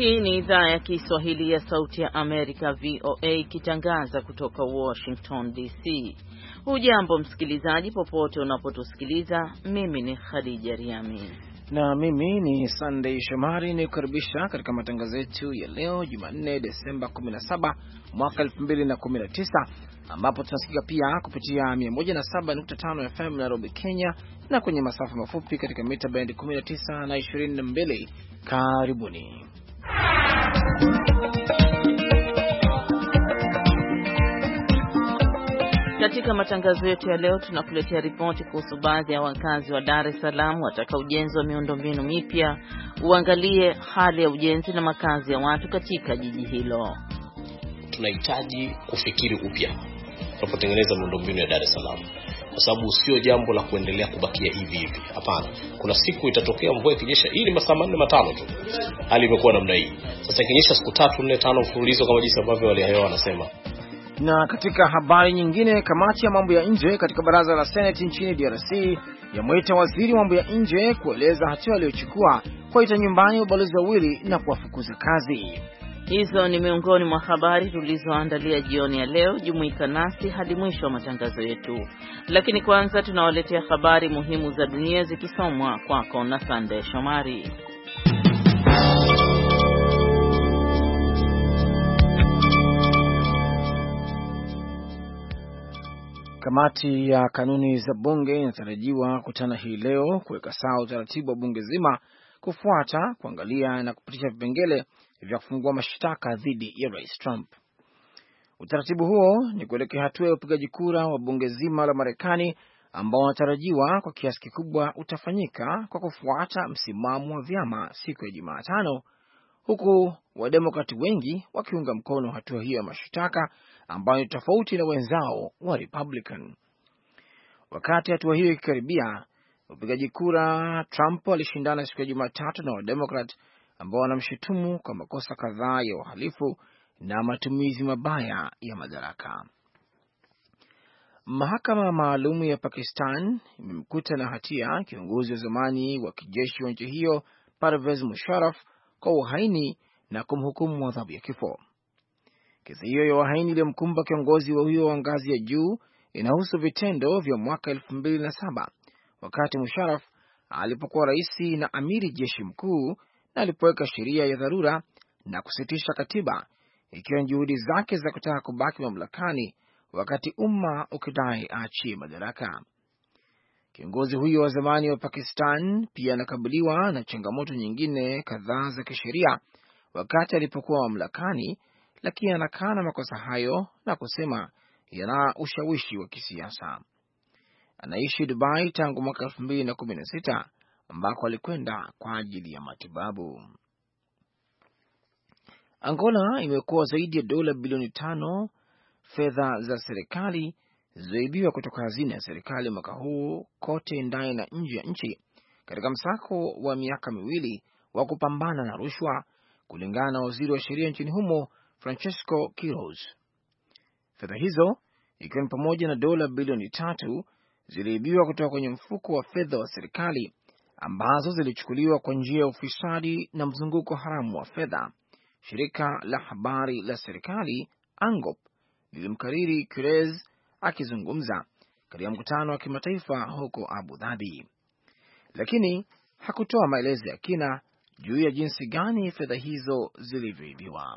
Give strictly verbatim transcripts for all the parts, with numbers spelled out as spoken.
Hii ni idhaa ya Kiswahili ya Sauti ya Amerika V O A ikitangaza kutoka Washington D C. Hujambo msikilizaji popote unapotusikiliza. Mimi ni Khadija Riami na mimi ni Sunday Shomari, ni kukaribisha katika matangazo yetu ya leo Jumanne Desemba kumi na saba mwaka elfu mbili na kumi na tisa, ambapo tunasikika pia kupitia mia moja na saba nukta tano F M Nairobi, Kenya, na kwenye masafa mafupi katika mita band kumi na tisa na ishirini na mbili. Karibuni. Katika matangazo yetu ya leo tunakuletea ripoti kuhusu baadhi ya wakazi wa Dar es Salaam wataka ujenzi wa miundombinu mipya uangalie hali ya ujenzi na makazi ya watu katika jiji hilo. Tunahitaji kufikiri upya tunapotengeneza miundombinu ya Dar es Salaam, kwa sababu sio jambo la kuendelea kubakia hivi hivi. Hapana, kuna siku itatokea mvua ikinyesha, ili masaa manne matano tu hali imekuwa namna hii. Sasa ikinyesha siku tatu nne tano mfululizo kama jinsi ambavyo wale hayo wanasema. Na katika habari nyingine, kamati ya mambo ya nje katika baraza la Senate nchini D R C yamwita waziri wa mambo ya nje kueleza hatua aliyochukua kuita nyumbani ubalozi wawili na kuwafukuza kazi. Hizo ni miongoni mwa habari tulizoandalia jioni ya leo. Jumuika nasi hadi mwisho wa matangazo yetu, lakini kwanza tunawaletea habari muhimu za dunia zikisomwa kwako na Sunday Shomari. Kamati ya kanuni za bunge inatarajiwa kukutana hii leo kuweka sawa utaratibu wa bunge zima kufuata kuangalia na kupitisha vipengele vya kufungua mashtaka dhidi ya Rais Trump. Utaratibu huo ni kuelekea hatua ya upigaji kura wa bunge zima la Marekani ambao wanatarajiwa kwa kiasi kikubwa utafanyika kwa kufuata msimamo wa vyama siku ya Jumatano, huku wademokrati wengi wakiunga mkono hatua hiyo ya mashtaka ambayo ni tofauti na wenzao wa Republican. Wakati hatua hiyo ikikaribia upigaji kura, Trump alishindana siku ya Jumatatu na wademokrat ambao wanamshutumu kwa makosa kadhaa ya uhalifu na matumizi mabaya ya madaraka. Mahakama maalum ya Pakistan imemkuta na hatia kiongozi wa zamani wa kijeshi wa nchi hiyo Parvez Musharraf kwa uhaini na kumhukumu adhabu ya kifo. Kesi hiyo ya uhaini iliyomkumba kiongozi wa huyo wa ngazi ya juu inahusu vitendo vya mwaka elfu mbili na saba wakati Musharraf alipokuwa rais na amiri jeshi mkuu, na alipoweka sheria ya dharura na kusitisha katiba, ikiwa ni juhudi zake za kutaka kubaki mamlakani wakati umma ukidai aachie madaraka. Kiongozi huyo wa zamani wa Pakistan pia anakabiliwa na changamoto nyingine kadhaa za kisheria wakati alipokuwa mamlakani, lakini anakana makosa hayo na kusema yana ushawishi wa kisiasa. Anaishi Dubai tangu mwaka elfu mbili na kumi na sita ambako alikwenda kwa ajili ya matibabu. Angola imekuwa zaidi ya dola bilioni tano fedha za serikali zilizoibiwa kutoka hazina ya serikali mwaka huu kote ndani na nje ya nchi katika msako wa miaka miwili wa kupambana na rushwa, kulingana na waziri wa sheria nchini humo Francisco Quiroz. Fedha hizo ikiwa ni pamoja na dola bilioni tatu ziliibiwa kutoka kwenye mfuko wa fedha wa serikali ambazo zilichukuliwa kwa njia ya ufisadi na mzunguko haramu wa fedha. Shirika la habari la serikali ANGOP lilimkariri Quiroz akizungumza katika mkutano wa kimataifa huko Abu Dhabi, lakini hakutoa maelezo ya kina juu ya jinsi gani fedha hizo zilivyoibiwa.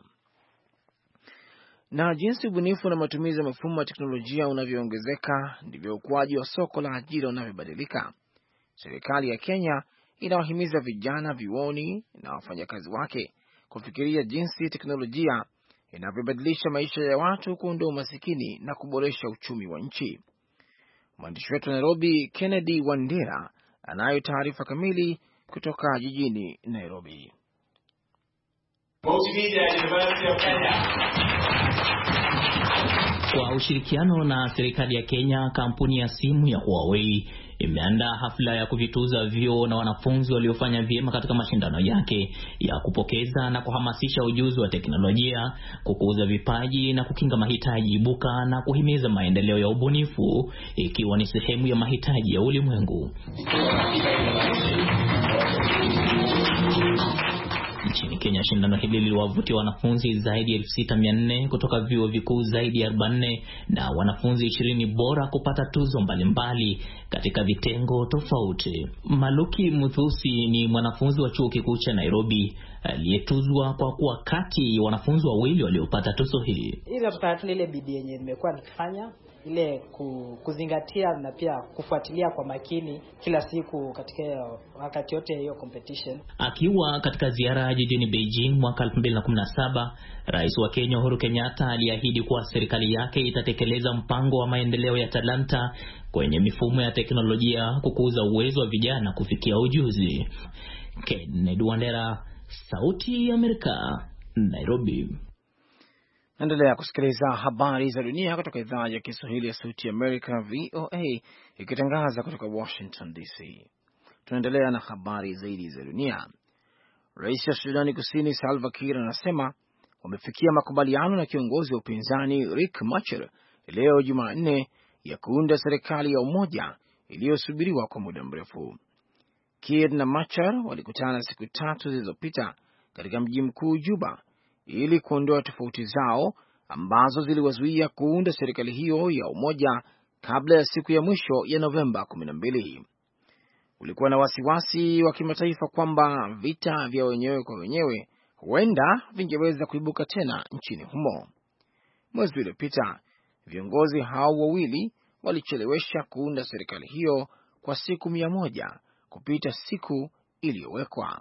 Na jinsi ubunifu na matumizi ya mifumo ya teknolojia unavyoongezeka ndivyo ukuaji wa soko la ajira unavyobadilika. Serikali ya Kenya inawahimiza vijana vyuoni na wafanyakazi wake kufikiria jinsi teknolojia inavyobadilisha maisha ya watu, kuondoa umasikini na kuboresha uchumi wa nchi. Mwandishi wetu Nairobi Kennedy Wandera anayo taarifa kamili kutoka jijini Nairobi. Multimedia University of Kenya. Kwa ushirikiano na serikali ya Kenya, kampuni ya simu ya Huawei imeandaa hafla ya kuvituza vyuo na wanafunzi waliofanya vyema katika mashindano yake ya kupokeza na kuhamasisha ujuzi wa teknolojia, kukuza vipaji na kukinga mahitaji ibuka na kuhimiza maendeleo ya ubunifu, ikiwa ni sehemu ya mahitaji ya ulimwengu. nchini Kenya. Shindano hili liliwavutia wanafunzi zaidi ya elfu sita mia nne kutoka vyuo vikuu zaidi ya arobaini na wanafunzi ishirini bora kupata tuzo mbalimbali katika vitengo tofauti. Maluki Muthusi ni mwanafunzi wa chuo kikuu cha Nairobi aliyetuzwa kwa kuwa kati ya wanafunzi wawili waliopata tuzo hii. Ile tatu ile bidii yenye nimekuwa nikifanya, ile kuzingatia na pia kufuatilia kwa makini kila siku katika wakati yote hiyo competition. Akiwa katika ziara jijini Beijing mwaka elfu mbili na kumi na saba, Rais wa Kenya Uhuru Kenyatta aliahidi kuwa serikali yake itatekeleza mpango wa maendeleo ya talanta kwenye mifumo ya teknolojia kukuza uwezo wa vijana kufikia ujuzi. Kennedy Wandera, Sauti ya Amerika, Nairobi. Endelea kusikiliza habari za dunia kutoka idhaa ya Kiswahili ya Sauti ya Amerika V O A ikitangaza kutoka Washington D C. Tunaendelea na habari zaidi za dunia. Rais wa Sudani Kusini Salva Kiir anasema wamefikia makubaliano na kiongozi wa upinzani Riek Machar leo Jumanne ya kuunda serikali ya umoja iliyosubiriwa kwa muda mrefu. Kiir na Machar walikutana siku tatu zilizopita katika mji mkuu Juba ili kuondoa tofauti zao ambazo ziliwazuia kuunda serikali hiyo ya umoja kabla ya siku ya mwisho ya Novemba kumi na mbili. Ulikuwa na wasiwasi wa kimataifa kwamba vita vya wenyewe kwa wenyewe huenda vingeweza kuibuka tena nchini humo. Mwezi uliopita, viongozi hao wawili walichelewesha kuunda serikali hiyo kwa siku mia moja kupita siku iliyowekwa.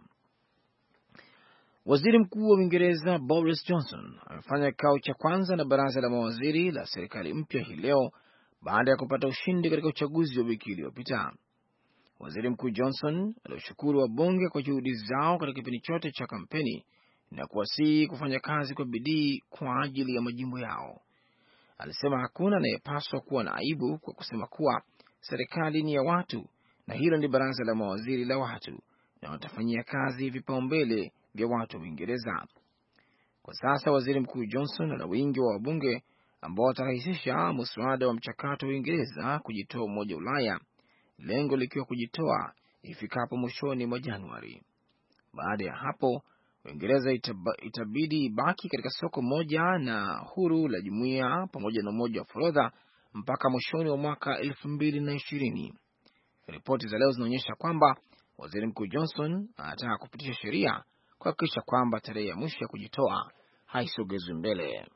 Waziri Mkuu wa Uingereza Boris Johnson amefanya kikao cha kwanza na baraza la mawaziri la serikali mpya hii leo baada ya kupata ushindi katika uchaguzi wa wiki iliyopita. Waziri Mkuu Johnson alishukuru wabunge kwa juhudi zao katika kipindi chote cha kampeni na kuwasihi kufanya kazi kwa bidii kwa ajili ya majimbo yao. Alisema hakuna anayepaswa kuwa na aibu kwa kusema kuwa serikali ni ya watu na hilo ni baraza la mawaziri la watu na watafanyia kazi vipaumbele vya watu wa Uingereza. Kwa sasa Waziri Mkuu Johnson ana wingi wa wabunge ambao watarahisisha mswada wa mchakato wa Uingereza kujitoa Umoja wa Ulaya, lengo likiwa kujitoa ifikapo mwishoni mwa Januari. Baada ya hapo, Uingereza itabidi ibaki katika soko moja na huru la jumuiya pamoja na umoja wa forodha mpaka mwishoni wa mwaka elfu mbili na ishirini. Ripoti za leo zinaonyesha kwamba Waziri Mkuu Johnson anataka kupitisha sheria kuhakikisha kwamba tarehe ya mwisho ya kujitoa haisogezwi mbele.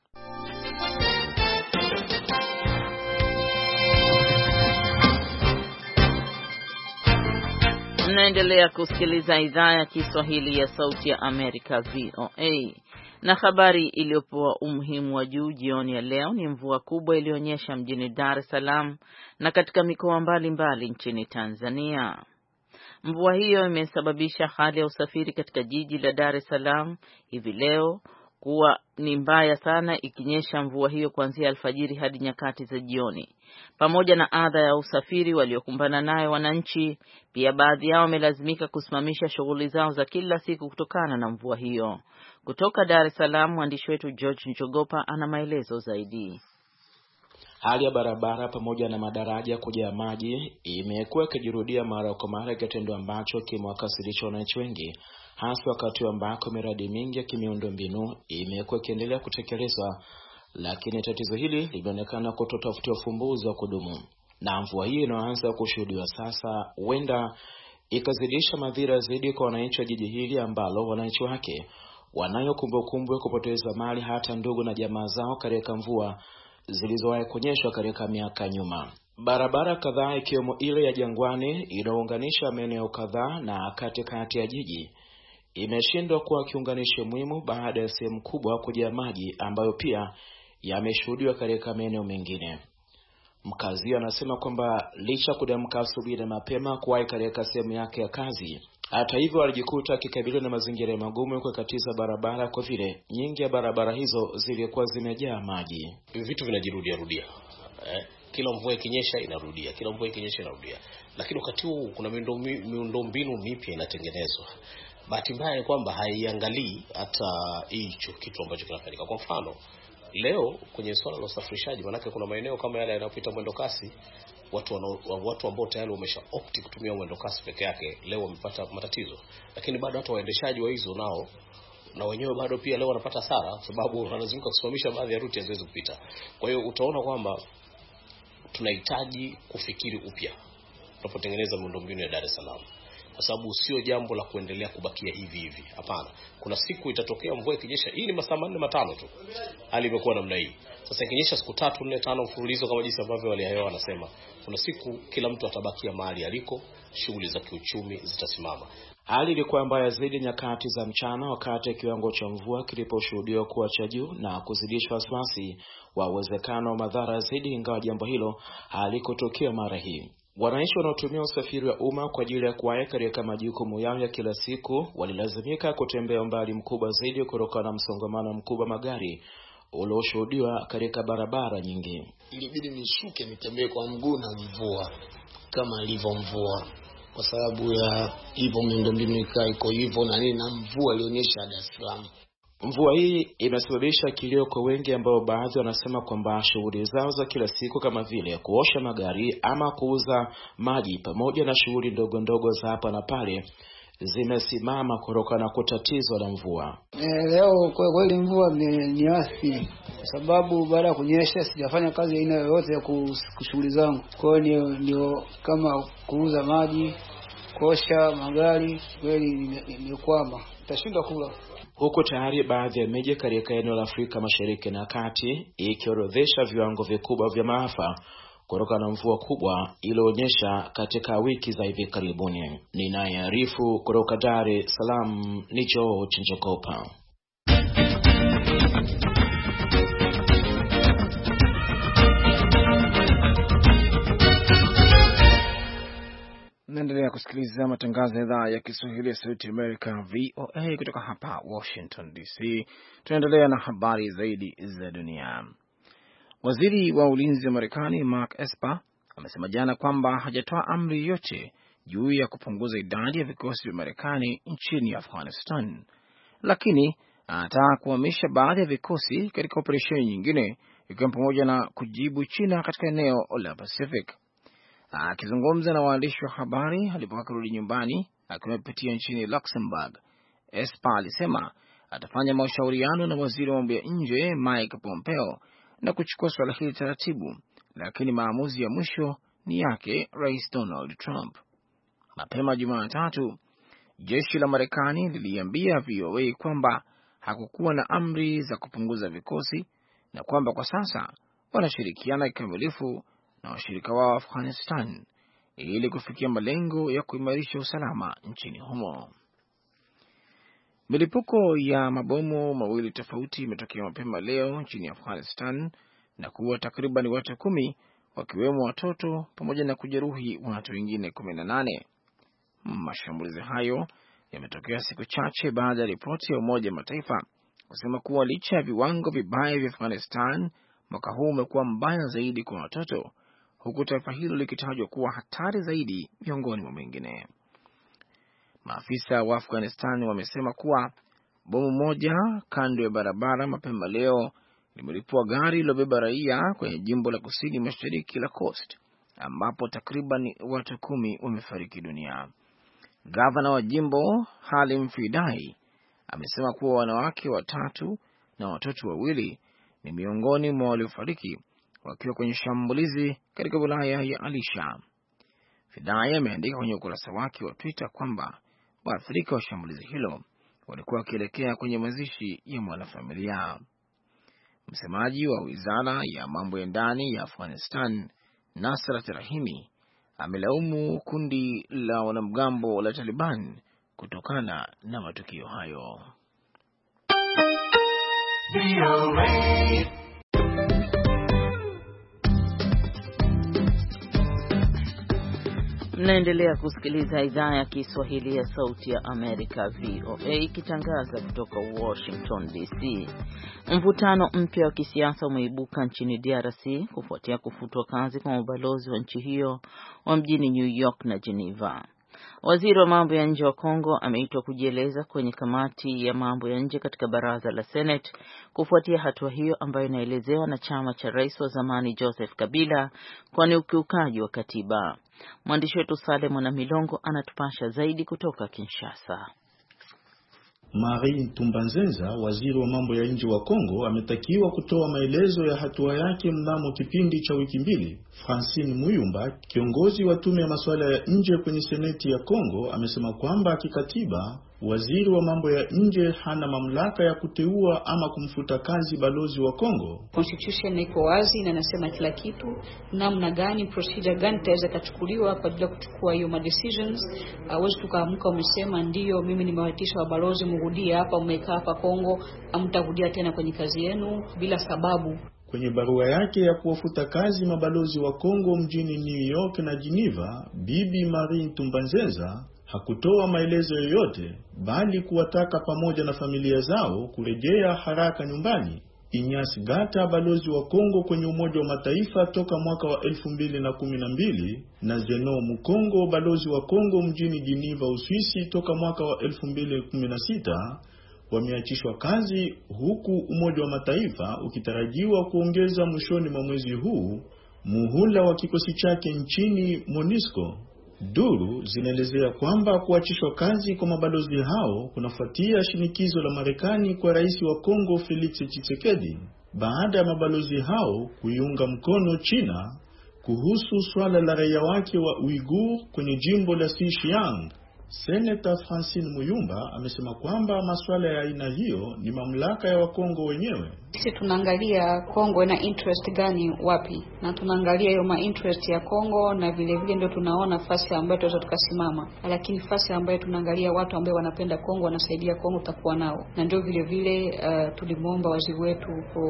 Mnaendelea kusikiliza idhaa ya Kiswahili ya Sauti ya Amerika V O A. Na habari iliyopewa umuhimu wa juu jioni ya leo ni mvua kubwa ilionyesha mjini Dar es Salaam na katika mikoa mbalimbali nchini Tanzania. Mvua hiyo imesababisha hali ya usafiri katika jiji la Dar es Salaam hivi leo kuwa ni mbaya sana, ikinyesha mvua hiyo kuanzia alfajiri hadi nyakati za jioni. Pamoja na adha ya usafiri waliokumbana nayo wananchi, pia baadhi yao wamelazimika kusimamisha shughuli zao za kila siku kutokana na mvua hiyo. Kutoka Dar es Salaam, mwandishi wetu George Njogopa ana maelezo zaidi. Hali ya barabara pamoja na madaraja kujaa maji imekuwa ikijirudia mara kwa mara, kitendo ambacho kimewakasirisha wananchi wengi, hasa wakati ambako miradi mingi ya kimiundombinu imekuwa ikiendelea kutekelezwa, lakini tatizo hili limeonekana kutotafutia ufumbuzi wa kudumu. Na mvua hii inaanza kushuhudiwa sasa huenda ikazidisha madhira zaidi kwa wananchi wa jiji hili ambalo wananchi wake wanayo kumbukumbu ya kupoteza mali hata ndugu na jamaa zao katika mvua zilizowahi kunyesha katika miaka nyuma. Barabara kadhaa ikiwemo ile ya Jangwani inaunganisha maeneo kadhaa na katikati ya jiji imeshindwa kuwa kiunganishi muhimu baada ya sehemu kubwa kujaa maji ambayo pia yameshuhudiwa katika maeneo mengine. Mkazi anasema kwamba licha kudamka asubuhi na mapema kuwahi katika sehemu yake ya kazi, hata hivyo alijikuta akikabiliwa na mazingira magumu kwa katiza barabara kwa vile nyingi ya barabara hizo zilikuwa zimejaa maji. Vitu vinajirudia rudia. Eh, kila mvua ikinyesha inarudia, kila mvua ikinyesha inarudia. Lakini wakati huu kuna miundombinu mipya inatengenezwa. Bahati mbaya ni kwamba haiangalii hata hicho kitu ambacho kinafanyika. Kwa mfano, leo kwenye swala la usafirishaji, manake kuna maeneo kama yale yanayopita mwendo kasi, watu wana, watu ambao tayari wamesha opt kutumia mwendo kasi peke yake leo wamepata matatizo, lakini bado hata waendeshaji wa hizo nao na wenyewe bado pia leo wanapata hasara, sababu wanazunguka kusimamisha baadhi ya ruti haziwezi kupita. Kwa hiyo utaona kwamba tunahitaji kufikiri upya tunapotengeneza miundombinu ya Dar es Salaam, kwa sababu sio jambo la kuendelea kubakia hivi hivi. Hapana, kuna siku itatokea mvua ikinyesha. Hii ni masaa manne matano tu hali imekuwa namna hii. Sasa ikinyesha siku tatu nne tano mfululizo kama jinsi ambavyo wale hayo wanasema, kuna siku kila mtu atabakia mahali aliko, shughuli za kiuchumi zitasimama. Hali ilikuwa mbaya zaidi nyakati za mchana, wakati kiwango cha mvua kiliposhuhudiwa kuwa cha juu na kuzidisha wasiwasi wa uwezekano wa madhara zaidi, ingawa jambo hilo halikutokea mara hii. Wananchi wanaotumia usafiri wa umma kwa ajili ya kuwahi katika majukumu yao ya kila siku walilazimika kutembea umbali mkubwa zaidi kutokana na msongamano mkubwa magari ulioshuhudiwa katika barabara nyingi. Ilibidi nishuke nitembee kwa mguu na mvua kama ilivyo mvua, kwa sababu ya hivyo miundombinu iko hivyo na nini, na mvua ilionyesha Dar es Salaam. Mvua hii imesababisha kilio kwa wengi ambao baadhi wanasema kwamba shughuli zao za kila siku kama vile kuosha magari ama kuuza maji pamoja na shughuli ndogo ndogo za hapa na pale zimesimama kutokana na kutatizwa na mvua. E, leo kwa kweli mvua ni asi, kwa sababu baada ya kunyesha sijafanya kazi aina yoyote ya kushughuli zangu. Kwa hiyo ndio kama kuuza maji, kuosha magari, kweli nimekwama, nitashinda kula. Huko tayari baadhi ya miji katika eneo la Afrika Mashariki na Kati ikiorodhesha viwango vikubwa vya maafa kutokana na mvua kubwa iliyoonyesha katika wiki za hivi karibuni. Ninayearifu kutoka Dar es Salaam ni George Njogopa. Naendelea kusikiliza matangazo ya idhaa ya Kiswahili ya Sauti ya Amerika V O A kutoka hapa Washington D C. Tunaendelea na habari zaidi za dunia. Waziri wa ulinzi wa Marekani Mark Esper amesema jana kwamba hajatoa amri yote juu ya kupunguza idadi ya vikosi vya Marekani nchini Afghanistan, lakini anataka kuhamisha baadhi ya vikosi katika operesheni nyingine, ikiwa pamoja na kujibu China katika eneo la Pacific. Akizungumza na waandishi wa habari alipokuwa kurudi nyumbani akiwa amepitia nchini Luxembourg, Esper alisema atafanya mashauriano na waziri wa mambo ya nje Mike Pompeo na kuchukua swala hili taratibu, lakini maamuzi ya mwisho ni yake Rais Donald Trump. Mapema Jumatatu, jeshi la Marekani liliambia V O A kwamba hakukuwa na amri za kupunguza vikosi na kwamba kwa sasa wanashirikiana kikamilifu na washirika wao Afghanistan ili kufikia malengo ya kuimarisha usalama nchini humo. Milipuko ya mabomu mawili tofauti imetokea mapema leo nchini Afghanistan na kuua takriban watu kumi, wakiwemo watoto, pamoja na kujeruhi watu wengine kumi na nane. Mashambulizi hayo yametokea siku chache baada ya ripoti ya Umoja wa Mataifa kusema kuwa licha ya viwango vibaya vya Afghanistan, mwaka huu umekuwa mbaya zaidi kwa watoto, huku taifa hilo likitajwa kuwa hatari zaidi miongoni mwa mengine. Maafisa wa Afghanistan wamesema kuwa bomu moja kando ya barabara mapema leo limelipua gari lilobeba raia kwenye jimbo la kusini mashariki la Khost, ambapo takriban watu kumi wamefariki dunia. Gavana wa jimbo Halim Fidai amesema kuwa wanawake watatu na watoto wawili ni miongoni mwa waliofariki wakiwa kwenye shambulizi katika wilaya ya Alisha. Fidai ameandika kwenye ukurasa wake wa Twitter kwamba waathirika wa shambulizi hilo walikuwa wakielekea kwenye mazishi ya mwanafamilia. Msemaji wa wizara ya mambo ya ndani ya Afghanistan, Nasrat Rahimi, amelaumu kundi la wanamgambo la Taliban kutokana na matukio hayo. Mnaendelea kusikiliza idhaa ya Kiswahili ya Sauti ya Amerika V O A ikitangaza kutoka Washington D C. Mvutano mpya wa kisiasa umeibuka nchini D R C kufuatia kufutwa kazi kwa mabalozi wa nchi hiyo wa mjini New York na Geneva. Waziri wa mambo ya nje wa Kongo ameitwa kujieleza kwenye kamati ya mambo ya nje katika baraza la Senate kufuatia hatua hiyo ambayo inaelezewa na chama cha rais wa zamani Joseph Kabila kwa ni ukiukaji wa katiba. Mwandishi wetu Saleh na Milongo anatupasha zaidi kutoka Kinshasa. Marie Ntumbanzenza, waziri wa mambo ya nje wa Kongo, ametakiwa kutoa maelezo ya hatua yake mnamo kipindi cha wiki mbili. Francine Muyumba, kiongozi wa tume ya masuala ya nje kwenye seneti ya Kongo, amesema kwamba kikatiba waziri wa mambo ya nje hana mamlaka ya kuteua ama kumfuta kazi balozi wa Kongo. Constitution iko wazi na nasema kila kitu, namna gani, procedure gani taweza kuchukuliwa kwa ajili ya kuchukua hiyo decisions. Hawezi tukaamka umesema ndio mimi nimewaitisha wa balozi mrudie hapa, mmekaa hapa Kongo, amtarudia tena kwenye kazi yenu bila sababu. Kwenye barua yake ya kuwafuta kazi mabalozi wa Kongo mjini New York na Geneva, Bibi Marie Ntumbanzenza hakutoa maelezo yoyote, bali kuwataka pamoja na familia zao kurejea haraka nyumbani. Inyasi Gata, balozi wa Kongo kwenye Umoja wa Mataifa toka mwaka wa elfu mbili na kumi na mbili, na Zeno Mukongo, balozi wa Kongo mjini Geneva, Uswisi toka mwaka wa elfu mbili na kumi na sita, wameachishwa kazi, huku Umoja wa Mataifa ukitarajiwa kuongeza mwishoni mwa mwezi huu muhula wa kikosi chake nchini MONUSCO. Duru zinaelezea kwamba kuachishwa kazi kwa mabalozi hao kunafuatia shinikizo la Marekani kwa rais wa Kongo Felix Tshisekedi baada ya mabalozi hao kuiunga mkono China kuhusu swala la raia wake wa Uighur kwenye jimbo la Xinjiang. Senator Francine Muyumba amesema kwamba masuala ya aina hiyo ni mamlaka ya Wakongo wenyewe. Sisi tunaangalia Kongo ina interest gani wapi, na tunaangalia hiyo ma interest ya Kongo, na vile vile ndio tunaona nafasi ambayo tunaweza tukasimama. Lakini nafasi ambayo tunaangalia watu ambao wanapenda Kongo, wanasaidia Kongo, tutakuwa nao. Na ndio vile vile uh, tulimwomba waziri wetu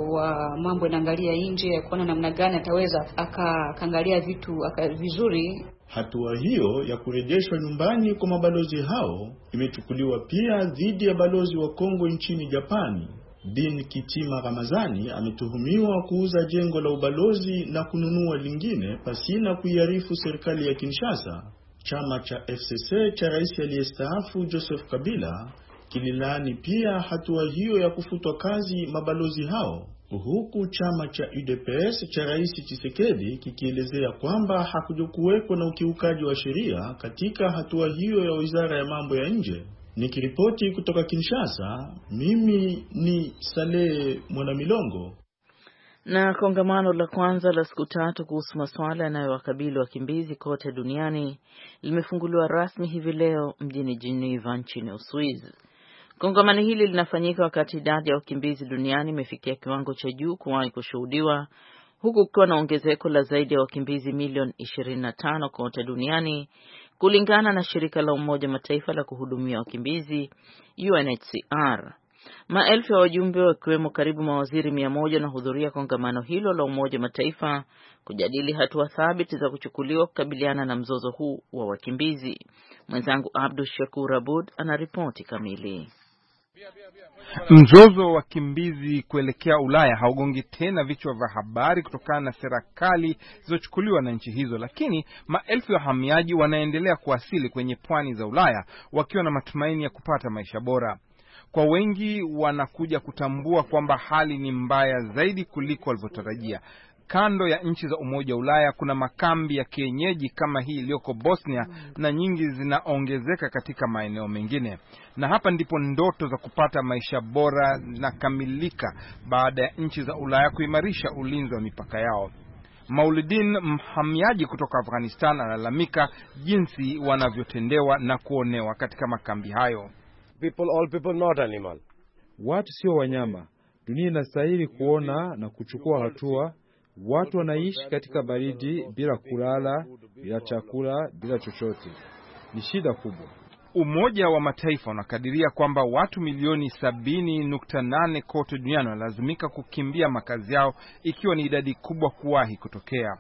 wa mambo yanaangalia nje kuona namna gani ataweza akaangalia vitu aka vizuri. Hatua hiyo ya kurejeshwa nyumbani kwa mabalozi hao imechukuliwa pia dhidi ya balozi wa Kongo nchini Japani. Bin Kitima Ramazani ametuhumiwa kuuza jengo la ubalozi na kununua lingine pasina kuiarifu serikali ya Kinshasa. Chama cha F C C cha rais aliyestaafu Joseph Kabila kililaani pia hatua hiyo ya kufutwa kazi mabalozi hao, huku chama cha U D P S cha rais Tshisekedi kikielezea kwamba hakujokuweko na ukiukaji wa sheria katika hatua hiyo ya wizara ya mambo ya nje. Nikiripoti kutoka Kinshasa, mimi ni Saleh Mwanamilongo. Na kongamano la kwanza la siku tatu kuhusu masuala yanayowakabili wakimbizi kote duniani limefunguliwa rasmi hivi leo mjini Geneva nchini Uswizi. Kongamano hili linafanyika wakati idadi ya wakimbizi duniani imefikia kiwango cha juu kuwahi kushuhudiwa, huku kukiwa na ongezeko la zaidi ya wakimbizi milioni ishirini na tano kote duniani, kulingana na shirika la Umoja Mataifa la kuhudumia wakimbizi U N H C R. Maelfu ya wajumbe wakiwemo karibu mawaziri mia moja wanahudhuria kongamano hilo la Umoja Mataifa kujadili hatua thabiti za kuchukuliwa kukabiliana na mzozo huu wa wakimbizi. Mwenzangu Abdul Shakur Abud anaripoti kamili. Mzozo wa wakimbizi kuelekea Ulaya haugongi tena vichwa vya habari kutokana na serikali zilizochukuliwa na nchi hizo, lakini maelfu ya wahamiaji wanaendelea kuwasili kwenye pwani za Ulaya wakiwa na matumaini ya kupata maisha bora. Kwa wengi wanakuja kutambua kwamba hali ni mbaya zaidi kuliko walivyotarajia. Kando ya nchi za Umoja wa Ulaya kuna makambi ya kienyeji kama hii iliyoko Bosnia, na nyingi zinaongezeka katika maeneo mengine. Na hapa ndipo ndoto za kupata maisha bora zinakamilika baada ya nchi za Ulaya kuimarisha ulinzi wa mipaka yao. Maulidin, mhamiaji kutoka Afghanistan, analalamika jinsi wanavyotendewa na kuonewa katika makambi hayo. People, all people, not animal. Watu sio wanyama. Dunia inastahili kuona na kuchukua hatua. Watu wanaishi katika baridi bila kulala, bila chakula, bila chochote. Ni shida kubwa. Umoja wa Mataifa unakadiria kwamba watu milioni sabini nukta nane kote duniani wanalazimika kukimbia makazi yao, ikiwa ni idadi kubwa kuwahi kutokea.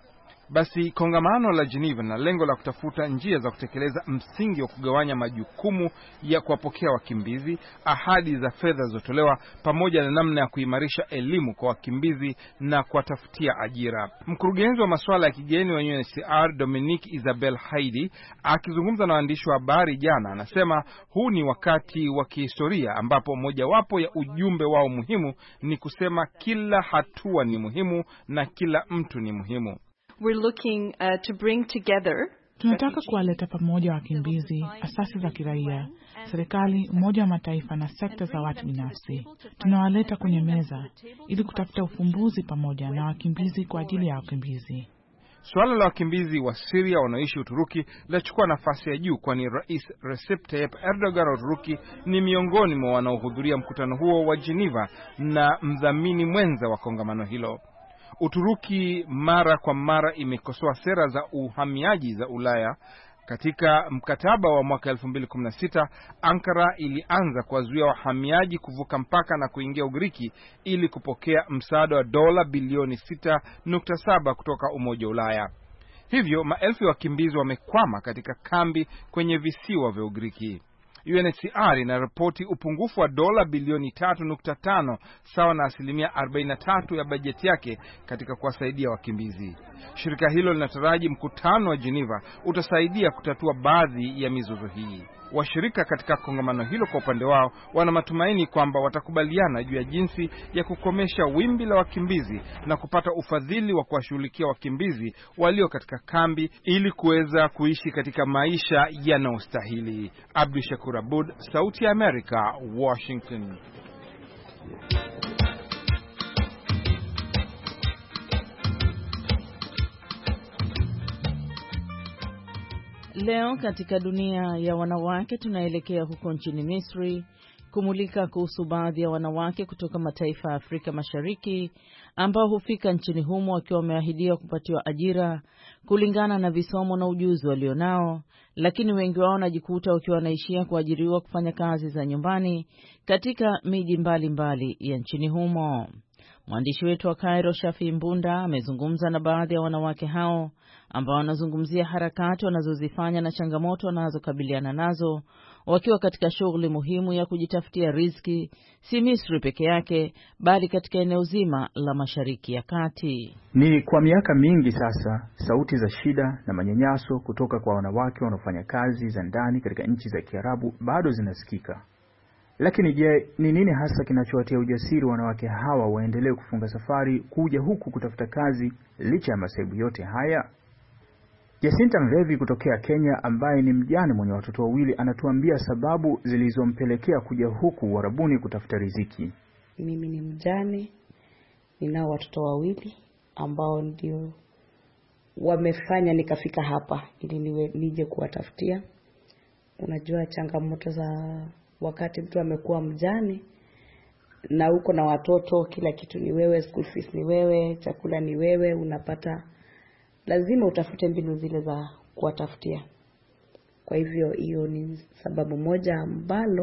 Basi kongamano la Geneva na lengo la kutafuta njia za kutekeleza msingi wa kugawanya majukumu ya kuwapokea wakimbizi, ahadi za fedha zilizotolewa, pamoja na namna ya kuimarisha elimu kwa wakimbizi na kuwatafutia ajira. Mkurugenzi wa masuala ya kigeni wa U N H C R Dominique Isabel Haidi akizungumza na waandishi wa habari jana anasema huu ni wakati wa kihistoria ambapo mojawapo ya ujumbe wao muhimu ni kusema kila hatua ni muhimu na kila mtu ni muhimu. We're looking uh, to bring together. Tunataka kuwaleta pamoja wakimbizi, asasi za kiraia, serikali, Umoja wa Mataifa na sekta za watu binafsi. Tunawaleta kwenye meza ili kutafuta ufumbuzi pamoja na wakimbizi kwa ajili ya wakimbizi. Suala la wakimbizi wa Syria wanaoishi Uturuki lachukua nafasi ya juu, kwani Rais Recep Tayyip Erdogan wa Uturuki ni miongoni mwa wanaohudhuria mkutano huo wa Geneva na mdhamini mwenza wa kongamano hilo. Uturuki mara kwa mara imekosoa sera za uhamiaji za Ulaya. Katika mkataba wa mwaka elfu mbili kumi na sita, Ankara ilianza kuwazuia wahamiaji kuvuka mpaka na kuingia Ugiriki ili kupokea msaada wa dola bilioni sita nukta saba kutoka Umoja wa Ulaya. Hivyo maelfu ya wakimbizi wamekwama katika kambi kwenye visiwa vya Ugiriki. U N H C R inaripoti upungufu wa dola bilioni tatu nukta tano sawa na asilimia arobaini na tatu ya bajeti yake katika kuwasaidia wakimbizi. Shirika hilo linataraji mkutano wa Geneva utasaidia kutatua baadhi ya mizozo hii. Washirika katika kongamano hilo kwa upande wao wana matumaini kwamba watakubaliana juu ya jinsi ya kukomesha wimbi la wakimbizi na kupata ufadhili wa kuwashughulikia wakimbizi walio katika kambi ili kuweza kuishi katika maisha yanayostahili. Abdu Shakur Abud, Sauti ya Amerika, Washington. Leo katika dunia ya wanawake tunaelekea huko nchini Misri kumulika kuhusu baadhi ya wanawake kutoka mataifa ya Afrika Mashariki ambao hufika nchini humo wakiwa wameahidiwa kupatiwa ajira kulingana na visomo na ujuzi walionao, lakini wengi wao wanajikuta wakiwa wanaishia kuajiriwa kufanya kazi za nyumbani katika miji mbalimbali ya nchini humo. Mwandishi wetu wa Cairo, Shafi Mbunda, amezungumza na baadhi ya wanawake hao ambao wanazungumzia harakati wanazozifanya na changamoto wanazokabiliana nazo wakiwa katika shughuli muhimu ya kujitafutia riziki, si Misri peke yake bali katika eneo zima la Mashariki ya Kati. Ni kwa miaka mingi sasa sauti za shida na manyanyaso kutoka kwa wanawake wanaofanya kazi za ndani katika nchi za Kiarabu bado zinasikika. Lakini je, ni nini hasa kinachowatia ujasiri wanawake hawa waendelee kufunga safari kuja huku kutafuta kazi licha ya masaibu yote haya? Jacinta Mvevi kutokea Kenya, ambaye ni mjane mwenye watoto wawili, anatuambia sababu zilizompelekea kuja huku Uarabuni kutafuta riziki. Mimi ni mjane, ninao watoto wawili ambao ndio wamefanya nikafika hapa ili niwe nije kuwatafutia. Unajua changamoto za wakati mtu amekuwa mjane na uko na watoto, kila kitu ni wewe, school fees ni wewe, chakula ni wewe, unapata lazima utafute mbinu zile za kuwatafutia. Kwa hivyo hiyo ni sababu moja ambalo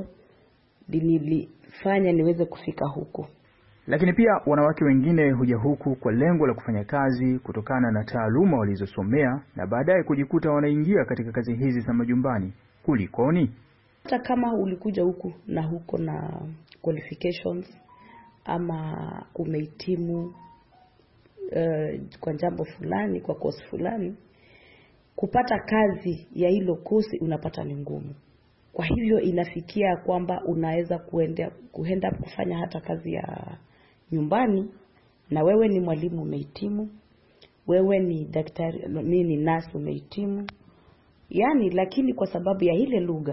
nilifanya niweze kufika huku. Lakini pia wanawake wengine huja huku kwa lengo la kufanya kazi kutokana na taaluma walizosomea na baadaye kujikuta wanaingia katika kazi hizi za majumbani. Kulikoni? Hata kama ulikuja huku na huko na qualifications ama umehitimu uh, kwa jambo fulani, kwa course fulani, kupata kazi ya hilo kosi unapata ni ngumu. Kwa hivyo inafikia kwamba unaweza kuenda kuenda kufanya hata kazi ya nyumbani, na wewe ni mwalimu umehitimu, wewe ni daktari, mimi ni nurse umehitimu. Yaani lakini kwa sababu ya ile lugha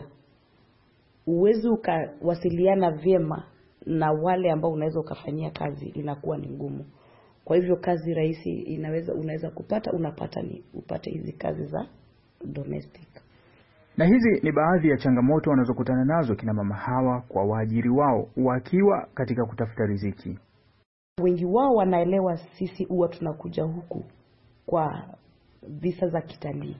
uwezo ukawasiliana vyema na wale ambao unaweza ukafanyia kazi inakuwa ni ngumu. Kwa hivyo kazi rahisi inaweza unaweza kupata unapata ni upate hizi kazi za domestic. Na hizi ni baadhi ya changamoto wanazokutana nazo kina mama hawa kwa waajiri wao wakiwa katika kutafuta riziki. Wengi wao wanaelewa sisi huwa tunakuja huku kwa visa za kitalii.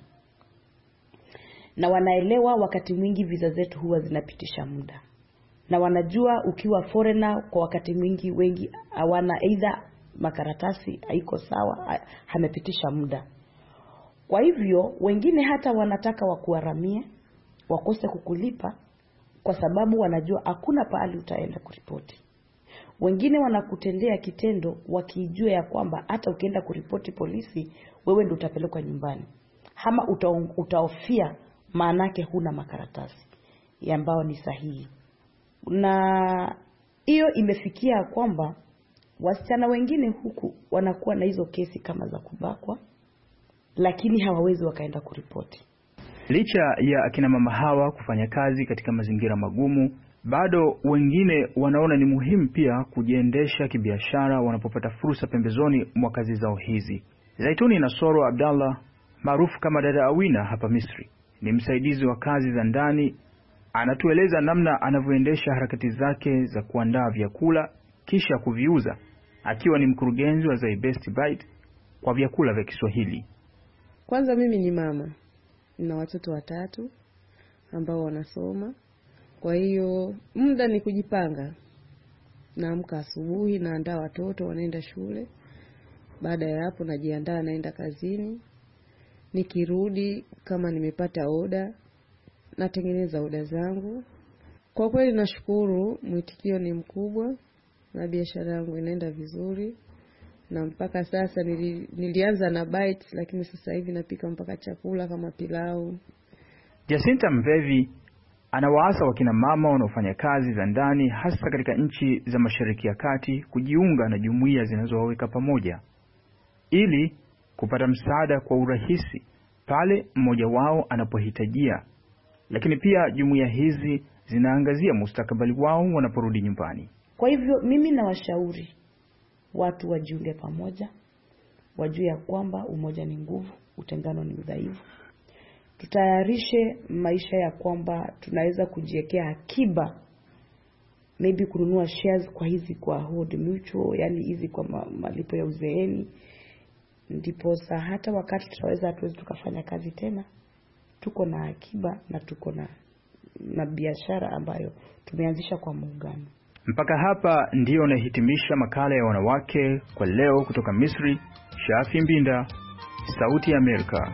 Na wanaelewa wakati mwingi visa zetu huwa zinapitisha muda. Na wanajua ukiwa foreigner kwa wakati mwingi wengi hawana either makaratasi haiko sawa, hamepitisha muda. Kwa hivyo wengine hata wanataka wakuharamie, wakose kukulipa kwa sababu wanajua hakuna pahali utaenda kuripoti. Wengine wanakutendea kitendo wakijua ya kwamba hata ukienda kuripoti polisi wewe ndio utapelekwa nyumbani. Ama utaofia maanake huna makaratasi ambao ni sahihi. Na hiyo imefikia kwamba wasichana wengine huku wanakuwa na hizo kesi kama za kubakwa, lakini hawawezi wakaenda kuripoti. Licha ya akina mama hawa kufanya kazi katika mazingira magumu, bado wengine wanaona ni muhimu pia kujiendesha kibiashara wanapopata fursa pembezoni mwa kazi zao hizi. Zaituni Nasoro Abdallah, maarufu kama Dada Awina hapa Misri, ni msaidizi wa kazi za ndani. Anatueleza namna anavyoendesha harakati zake za kuandaa vyakula kisha kuviuza, akiwa ni mkurugenzi wa The Best Bite kwa vyakula vya Kiswahili. Kwanza mimi ni mama, nina watoto watatu ambao wanasoma. Kwa hiyo muda ni kujipanga. Naamka asubuhi, naandaa watoto wanaenda shule. Baada ya hapo najiandaa naenda kazini. Nikirudi kama nimepata oda, natengeneza oda zangu. Kwa kweli nashukuru, mwitikio ni mkubwa na biashara yangu inaenda vizuri. Na mpaka sasa nili, nilianza na bites, lakini sasa hivi napika mpaka chakula kama pilau. Jacinta Mvevi anawaasa wakina mama wanaofanya kazi za ndani hasa katika nchi za Mashariki ya Kati kujiunga na jumuiya zinazowaweka pamoja ili kupata msaada kwa urahisi pale mmoja wao anapohitajia. Lakini pia jumuiya hizi zinaangazia mustakabali wao wanaporudi nyumbani. Kwa hivyo mimi na washauri watu wajiunge pamoja, wajue ya kwamba umoja ni nguvu, utengano ni udhaifu. Tutayarishe maisha ya kwamba tunaweza kujiwekea akiba, maybe kununua shares kwa hizi kwa Hold Mutual, yani hizi kwa ma, malipo ya uzeeni. Ndipo saa hata wakati tutaweza hatuwezi tukafanya kazi tena, tuko na akiba na tuko na na biashara ambayo tumeanzisha kwa muungano. Mpaka hapa ndio nahitimisha makala ya wanawake kwa leo kutoka Misri. Shafi Mbinda, Sauti ya Amerika.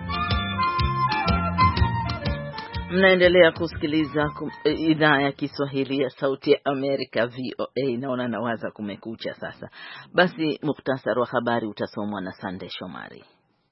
Mnaendelea kusikiliza idhaa ya Kiswahili ya Sauti ya Amerika V O A. Naona nawaza kumekucha sasa. Basi mukhtasari wa habari utasomwa na Sande Shomari.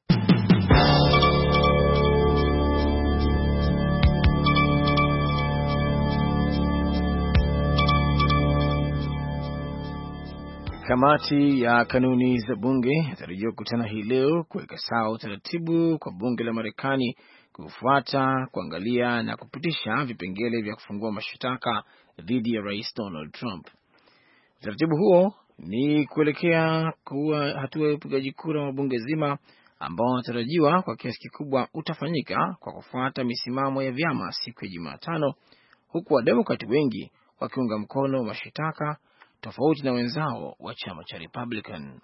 Kamati ya kanuni za bunge inatarajiwa kukutana hii leo kuweka sawa utaratibu kwa bunge la Marekani kufuata, kuangalia na kupitisha vipengele vya kufungua mashtaka dhidi ya Rais Donald Trump. Utaratibu huo ni kuelekea kuwa hatua ya upigaji kura wa bunge zima ambao unatarajiwa kwa kiasi kikubwa utafanyika kwa kufuata misimamo ya vyama siku ya Jumatano, huku Wademokrati wengi wakiunga mkono mashtaka tofauti na wenzao wa chama cha Republican.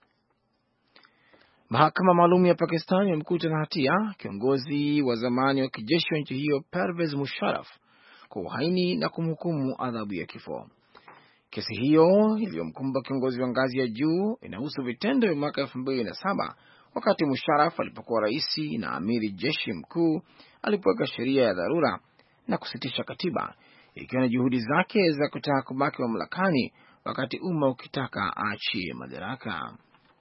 Mahakama maalum ya Pakistan imemkuta na hatia kiongozi wa zamani wa kijeshi wa nchi hiyo Pervez Musharraf kwa uhaini na kumhukumu adhabu ya kifo. Kesi hiyo iliyomkumba kiongozi wa ngazi ya juu inahusu vitendo vya mwaka elfu mbili na saba wakati Musharraf alipokuwa rais na amiri jeshi mkuu alipoweka sheria ya dharura na kusitisha katiba, ikiwa na juhudi zake za kutaka kubaki mamlakani wakati umma ukitaka aachie madaraka.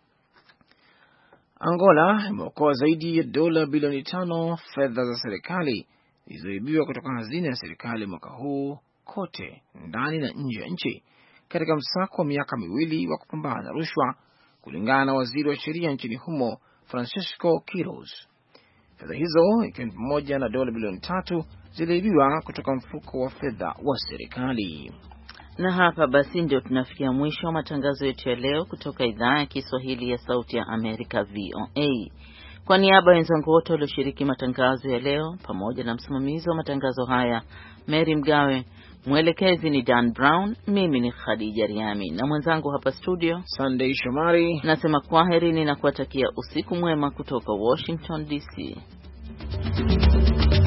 Angola imeokoa zaidi ya dola bilioni tano fedha za serikali zilizoibiwa kutoka hazina ya serikali mwaka huu kote ndani na nje ya nchi katika msako wa miaka miwili wa kupambana na rushwa, kulingana na waziri wa sheria nchini humo Francisco Quiroz. Fedha hizo ikiwa ni pamoja na dola bilioni tatu ziliibiwa kutoka mfuko wa fedha wa serikali. Na hapa basi ndio tunafikia mwisho wa matangazo yetu ya leo kutoka idhaa ya Kiswahili ya Sauti ya Amerika V O A. Kwa niaba ya wenzangu wote walioshiriki matangazo ya leo pamoja na msimamizi wa matangazo haya Mary Mgawe, mwelekezi ni Dan Brown, mimi ni Khadija Riami na mwenzangu hapa studio Sunday Shomari, nasema kwaheri na kuwatakia usiku mwema kutoka Washington D C.